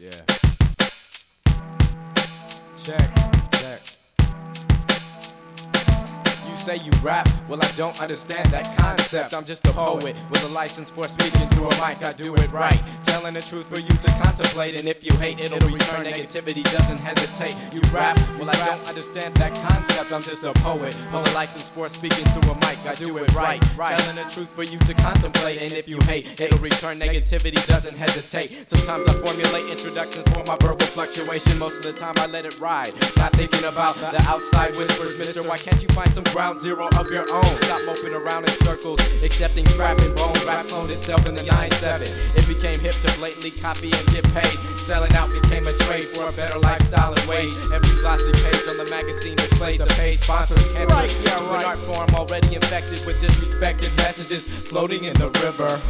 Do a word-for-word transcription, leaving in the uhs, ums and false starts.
Yeah. Check, check. You say you rap, well I don't understand that concept. I'm just a poet with a license for speaking through a mic. I do it right, telling the truth for you to contemplate. And if you hate, it'll return. Negativity doesn't hesitate. You rap, well I don't understand that concept. I'm just a poet with a license for speaking through a mic. I do it right, telling the truth for you to contemplate. And if you hate, it'll return. Negativity doesn't hesitate. Sometimes I formulate introductions for my verbal fluctuation. Most of the time I let it ride, not thinking about the outside whispers. Mister, why can't you find some ground zero of your own? Stop moping around in circles, accepting scrap and bone. Rap cloned itself in the nine seven. It became hip to blatantly copy and get paid. Selling out became a trade for a better lifestyle and wage. Every glossy page on the magazine displays a page. Sponsors cancer right, yeah, to right. An art form already infected with disrespected messages floating in the river.